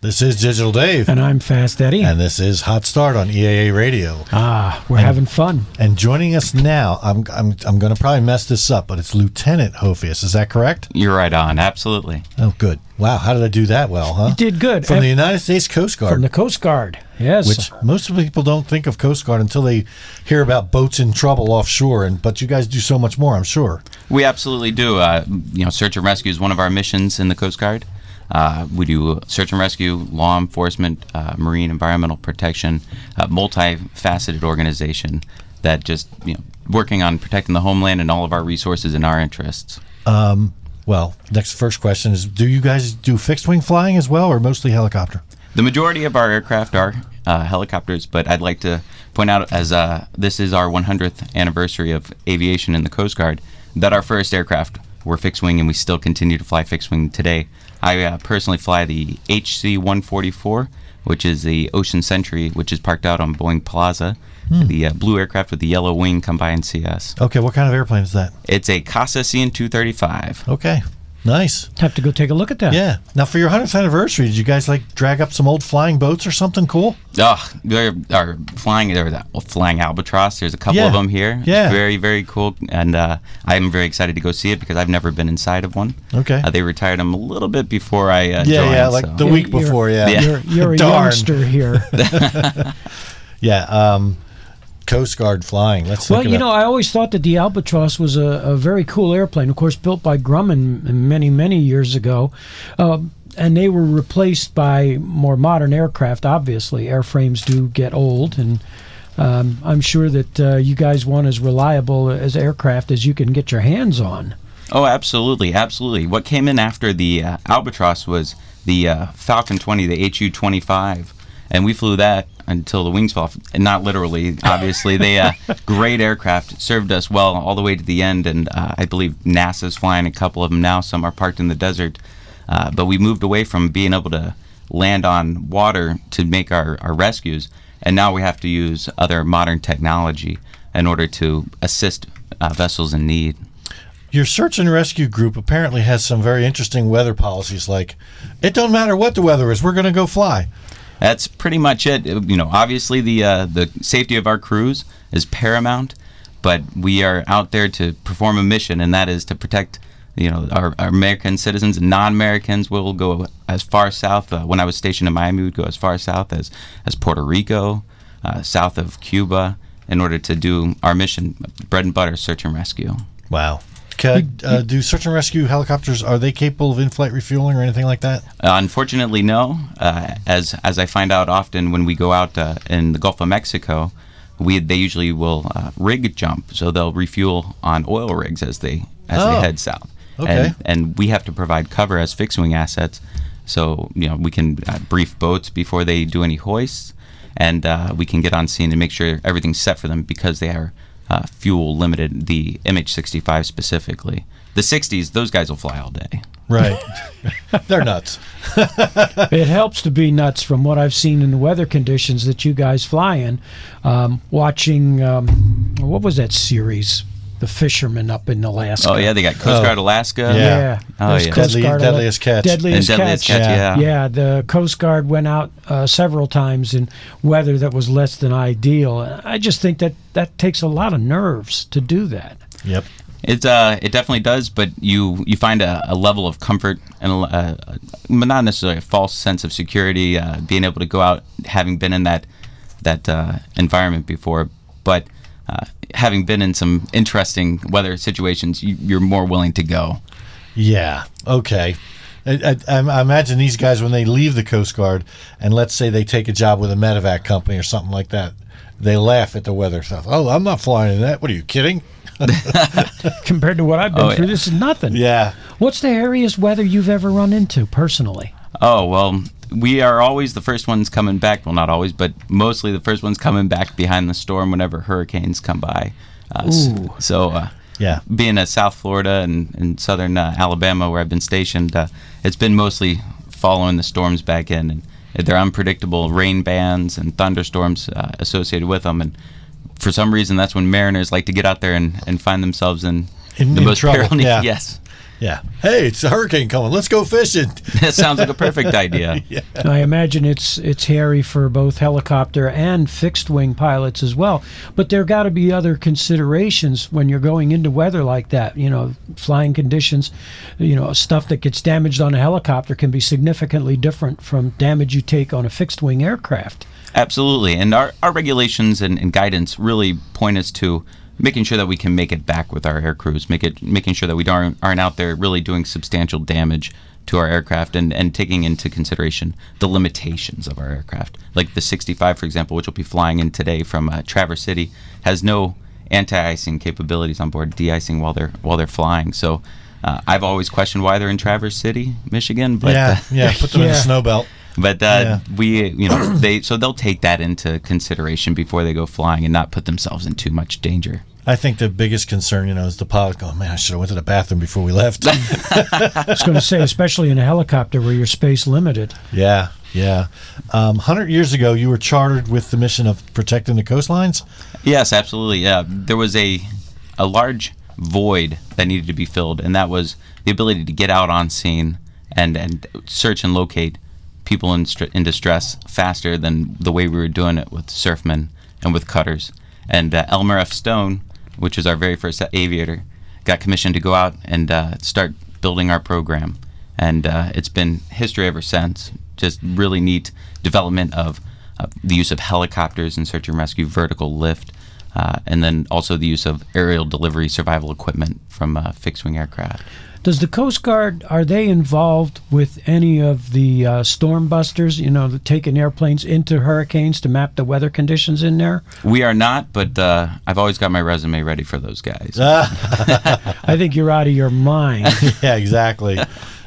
This is Digital Dave. And I'm Fast Eddie. And this is Hot Start on EAA Radio. We're having fun. And joining us now, I'm going to probably mess this up, but it's Lieutenant Hophius. Is that correct? You're right on. Absolutely. Oh, good. Wow, how did I do that well, huh? You did good. From the United States Coast Guard. From the Coast Guard, yes. Which most people don't think of Coast Guard until they hear about boats in trouble offshore, but you guys do so much more, I'm sure. We absolutely do. Search and rescue is one of our missions in the Coast Guard. We do search and rescue, law enforcement, marine environmental protection, multifaceted organization that just working on protecting the homeland and all of our resources and our interests. Well, first question is, do you guys do fixed-wing flying as well, or mostly helicopter? The majority of our aircraft are helicopters, but I'd like to point out, as this is our 100th anniversary of aviation in the Coast Guard, that our first aircraft were fixed-wing, and we still continue to fly fixed-wing today. I personally fly the HC-144, which is the Ocean Sentry, which is parked out on Boeing Plaza. The blue aircraft with the yellow wing, come by and see us. Okay, what kind of airplane is that? It's a Casa CN-235. Okay, nice. Have to go take a look at that. Yeah. Now, for your 100th anniversary, did you guys drag up some old flying boats or something cool? There are flying Albatross. There's a couple of them here. Yeah. Very, very cool. And I'm very excited to go see it because I've never been inside of one. Okay. They retired them a little bit before I joined. Yeah, the week before, You're a youngster here. Yeah. Coast Guard flying. I always thought that the Albatross was a very cool airplane, of course, built by Grumman many, many years ago. And they were replaced by more modern aircraft, obviously. Airframes do get old, and I'm sure that you guys want as reliable as aircraft as you can get your hands on. Oh, absolutely, absolutely. What came in after the Albatross was the Falcon 20, the HU-25, and we flew that until the wings fell off. And not literally, obviously. They great aircraft, served us well all the way to the end, and I believe NASA's flying a couple of them now. Some are parked in the desert. But we moved away from being able to land on water to make our rescues, and now we have to use other modern technology in order to assist vessels in need. Your search and rescue group apparently has some very interesting weather policies, like, it don't matter what the weather is, we're going to go fly. That's pretty much it. Obviously the safety of our crews is paramount, but we are out there to perform a mission, and that is to protect our American citizens and non-Americans. Will go as far south. When I was stationed in Miami, we'd go as far south as Puerto Rico, south of Cuba, in order to do our mission, bread and butter, search and rescue. Wow. Do search and rescue helicopters, are they capable of in-flight refueling or anything like that? Unfortunately, no. As I find out often when we go out in the Gulf of Mexico, they usually will rig jump, so they'll refuel on oil rigs as they head south. Okay. And we have to provide cover as fixed-wing assets, so we can brief boats before they do any hoists, and we can get on scene and make sure everything's set for them because they are fuel limited, the MH-65 specifically. The 60s, those guys will fly all day. Right. They're nuts. It helps to be nuts from what I've seen in the weather conditions that you guys fly in. Watching, what was that series? The fishermen up in Alaska. Oh, yeah, they got Coast Guard Alaska. Yeah. Oh, yeah. Deadliest Catch. Deadliest Catch, yeah. Yeah, the Coast Guard went out several times in weather that was less than ideal. I just think that takes a lot of nerves to do that. Yep. It definitely does, but you find a level of comfort and not necessarily a false sense of security, being able to go out, having been in that environment before, but having been in some interesting weather situations, you're more willing to go. Yeah. Okay. I imagine these guys, when they leave the Coast Guard, and let's say they take a job with a medevac company or something like that, they laugh at the weather stuff. Oh, I'm not flying in that. What are you kidding? Compared to what I've been through, this is nothing. Yeah. What's the hairiest weather you've ever run into personally? Oh, well, we are always the first ones coming back. Well, not always, but mostly the first ones coming back behind the storm whenever hurricanes come by. Yeah. Being at South Florida and southern Alabama, where I've been stationed, it's been mostly following the storms back in. And they're unpredictable rain bands and thunderstorms associated with them. And for some reason, that's when mariners like to get out there and find themselves in the most trouble. perilous. Yeah. Yes. Yeah. Hey, it's a hurricane coming. Let's go fishing. That sounds like a perfect idea. Yeah. I imagine it's hairy for both helicopter and fixed wing pilots as well. But there got to be other considerations when you're going into weather like that. Flying conditions, stuff that gets damaged on a helicopter can be significantly different from damage you take on a fixed wing aircraft. Absolutely. And our regulations and guidance really point us to making sure that we can make it back with our air crews, making sure that we aren't out there really doing substantial damage to our aircraft, and taking into consideration the limitations of our aircraft. Like the 65, for example, which will be flying in today from Traverse City, has no anti-icing capabilities on board, de-icing while they're flying. So I've always questioned why they're in Traverse City, Michigan. But, put them in the snow belt. But so they'll take that into consideration before they go flying and not put themselves in too much danger. I think the biggest concern, is the pilot going, man, I should have went to the bathroom before we left. I was going to say, especially in a helicopter where you're space limited. Yeah. 100 years ago, you were chartered with the mission of protecting the coastlines? Yes, absolutely. Yeah, there was a large void that needed to be filled, and that was the ability to get out on scene and search and locate people in distress faster than the way we were doing it with surfmen and with cutters. And Elmer F. Stone, which was our very first aviator, got commissioned to go out and start building our program. And it's been history ever since. Just really neat development of the use of helicopters in search and rescue, vertical lift, and then also the use of aerial delivery survival equipment from fixed-wing aircraft. Does the Coast Guard, are they involved with any of the storm busters, taking airplanes into hurricanes to map the weather conditions in there? We are not, but I've always got my resume ready for those guys. I think you're out of your mind. Yeah, exactly.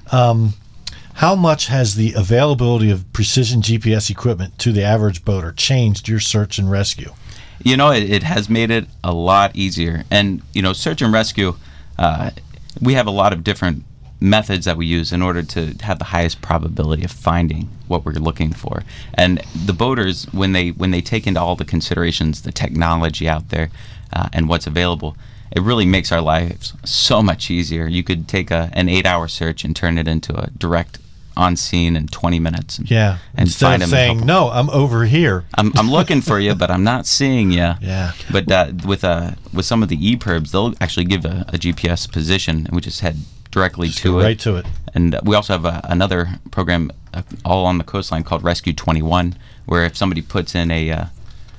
How much has the availability of precision GPS equipment to the average boater changed your search and rescue? It has made it a lot easier. And, search and rescue, we have a lot of different methods that we use in order to have the highest probability of finding what we're looking for. And the boaters, when they take into all the considerations, the technology out there and what's available, it really makes our lives so much easier. You could take an 8-hour search and turn it into a direct on scene in 20 minutes. And instead find of them saying, no, I'm over here. I'm looking for you, but I'm not seeing you. Yeah. But with some of the EPIRBs, they'll actually give a GPS position, and we just head directly to it. Right to it. And we also have another program all on the coastline called Rescue 21, where if somebody puts in a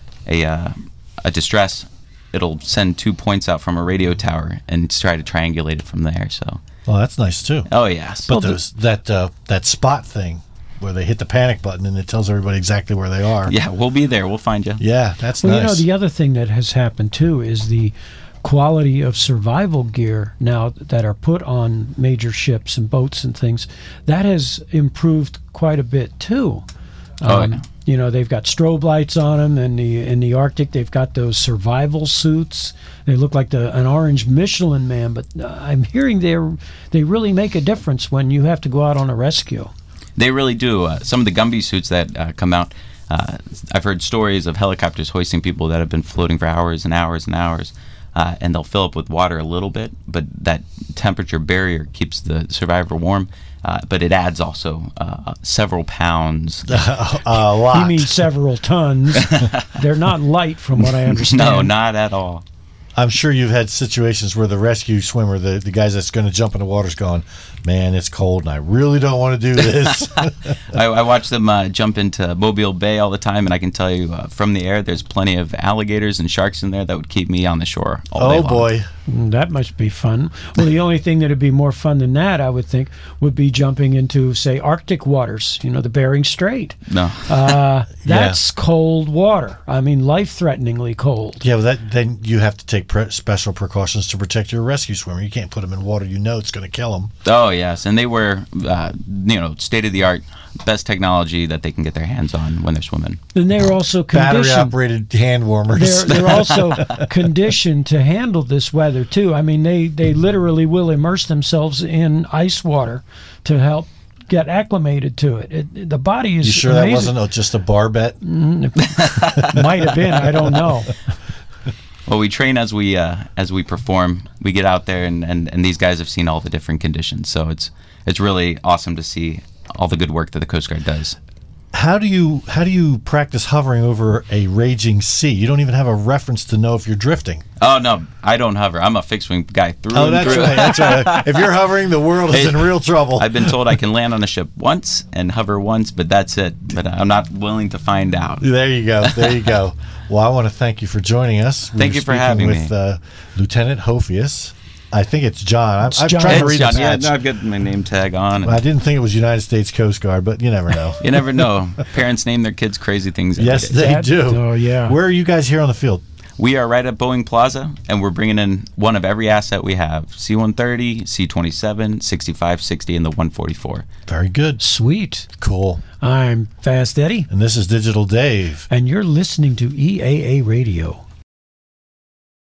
distress, it'll send 2 points out from a radio tower and try to triangulate it from there. So. Well, that's nice too. Oh yes. But that spot thing where they hit the panic button and it tells everybody exactly where they are. Yeah, we'll be there. We'll find you. Yeah, that's nice. Well, the other thing that has happened too is the quality of survival gear now that are put on major ships and boats and things. That has improved quite a bit too. They've got strobe lights on them, and in the Arctic they've got those survival suits. They look like an orange Michelin man, but I'm hearing they really make a difference when you have to go out on a rescue. They really do. Some of the Gumby suits that come out, I've heard stories of helicopters hoisting people that have been floating for hours and hours and hours, and they'll fill up with water a little bit, but that temperature barrier keeps the survivor warm. But it adds also several pounds. A lot. You mean several tons. They're not light from what I understand. No, not at all. I'm sure you've had situations where the rescue swimmer, the guys that's going to jump in the water's going, man, it's cold and I really don't want to do this. I watch them jump into Mobile Bay all the time, and I can tell you from the air there's plenty of alligators and sharks in there that would keep me on the shore all day long. Boy. That must be fun. Well, the only thing that would be more fun than that, I would think, would be jumping into, say, Arctic waters, the Bering Strait. No. That's cold water. I mean, life-threateningly cold. Yeah, well, then you have to take special precautions to protect your rescue swimmer. You can't put them in water it's going to kill them. Oh, yes, and they wear, state-of-the-art, best technology that they can get their hands on when they're swimming. And they're also conditioned. Battery-operated hand warmers. They're also conditioned to handle this weather, too. I mean, they literally will immerse themselves in ice water to help get acclimated to it. The body is You sure amazing. that wasn't just a bar bet? Might have been. I don't know. Well, we train as we perform. We get out there, and these guys have seen all the different conditions. So it's really awesome to see all the good work that the Coast Guard does. How do you practice hovering over a raging sea? You don't even have a reference to know if you're drifting. Oh no, I don't hover. I'm a fixed wing guy through and that's through. right. That's right. If you're hovering, the world is in real trouble. I've been told I can land on a ship once and hover once, but that's it. But I'm not willing to find out. There you go. There you go. Well, I want to thank you for joining us. Thank you for having me. With Lieutenant Hophius. I think it's John. I'm John. trying to read John, the yeah, badge. no, I've got my name tag on. I didn't think it was United States Coast Guard, but you never know. You never know. Parents name their kids crazy things. every Yes, day. they do. Oh, yeah. Where are you guys here on the field? We are right at Boeing Plaza, and we're bringing in one of every asset we have: C-130, C-27, 6560, and the 144. Very good. Sweet. Cool. I'm Fast Eddie, And this is Digital Dave. and you're listening to EAA Radio.